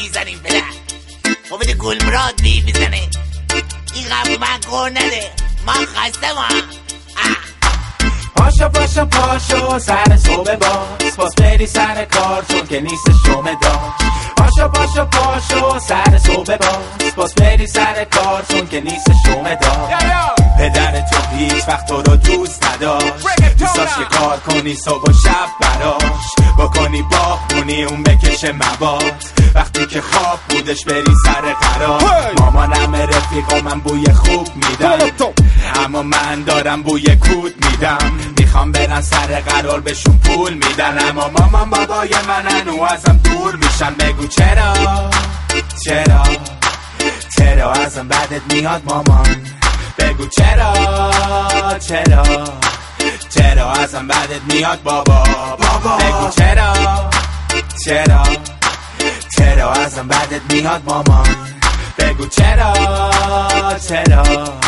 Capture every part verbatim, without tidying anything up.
میزنیم پدر. خب بده گلمراد می میزنه این قبل من کار نده من خسته ما. پاشو پاشو پاشو سر صبح باز باز بری سر کار چون که نیست شومه داشت. پاشو پاشو پاشو سر صبح باز باز بری سر کار چون که نیست شومه داشت. پدر تو هیچ وقت تو رو دوست نداشت، دوستاش که کار کنی صبح و شب براش بکنی باخونی اون بکشه مواد. وقتی که خواب بودش بری سر قرار. مامانم رفیق و من بوی خوب میدم اما من دارم بوی کود میدم. میخوام برن سر قرار بهشون پول میدن اما مامان بابای من هنو ازم دور میشن. بگو چرا چرا چرا ازم بدت میاد مامان. بگو چرا چرا چرا ازم بدت میاد بابا بابا. بگو چرا چرا چرا ازم بدت میاد مامان. بگو چرا چرا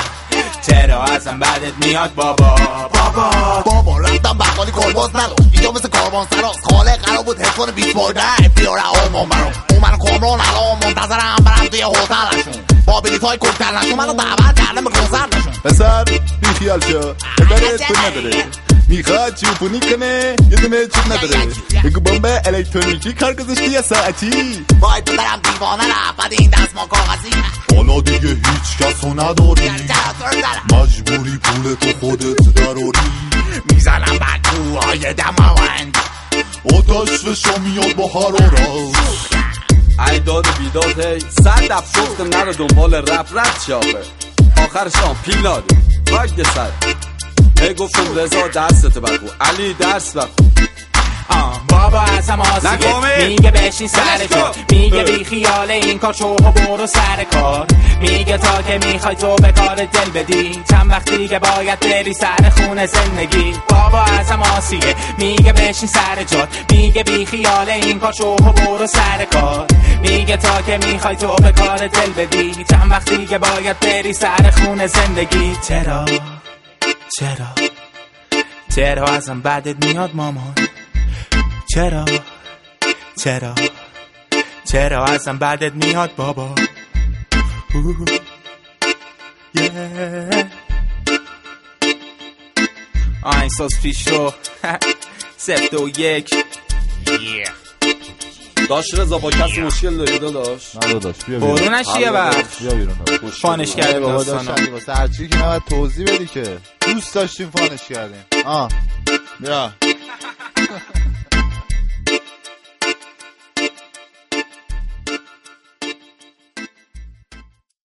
چرا ازم بدت میاد بابا بابا. بابا رفتم بقالی کلباز نداشت اینجا مثل کاروان سراست. خاله قرار بود حفظان بیست بارده بیاره آمان برام. اون منو کامران الان منتظرم برم توی هتلشون با بلیط های کلترنشون منو دعوت کردم به کنسرتشون. پسر بیخیال شو پدرت پول نداره میخواد چوپونی کنه یه دونه چوب نداره. بگو بمب الکترونیکی کار گذاشتی یه ساعتی. وای پدرم دیوانه رفت این دست ما کاغذی. حالا دیگه هیچ کسو نداری مجبوری پول تو خودت دراری. میزنم بکوهای دماوند آتش فشا میاد با حرارت. ای داد و بیداد هی صد دب شفتم نرو دنبال رپ رپ شاپه آخرش هم پیلاده بگه سر. هی گفتم رضا دستت بگو علی درس بخون. بابا ازم آسیه میگه بشین سر کار. میگه بی خیال این کار شو و برو سر کار. میگه تا که میخوای تو به کار دل بدی چند وقت دیگه باید بری سر خونه زندگی. بابا ازم آسیه میگه بشین سر جات. میگه بی خیال این کار شو و برو سر کار. میگه تا که میخوای تو به کار دل بدی چند وقت دیگه باید بری سر خونه زندگی. چرا چرا چرا ازم بدت میاد مامان. چرا چرا چرا ازم بدت میاد بابا. آینساز پیش رو سفت و یک داشت رضا با کسی مشکل داری داداش؟ نه داداش بیا بیرون برو نشی یه وقت بیا بیرون فانش کردیم بابا داستانو داشت واسه هرچی که نباید توضیح بدی که دوست داشتیم فانش کردیم. آه بیا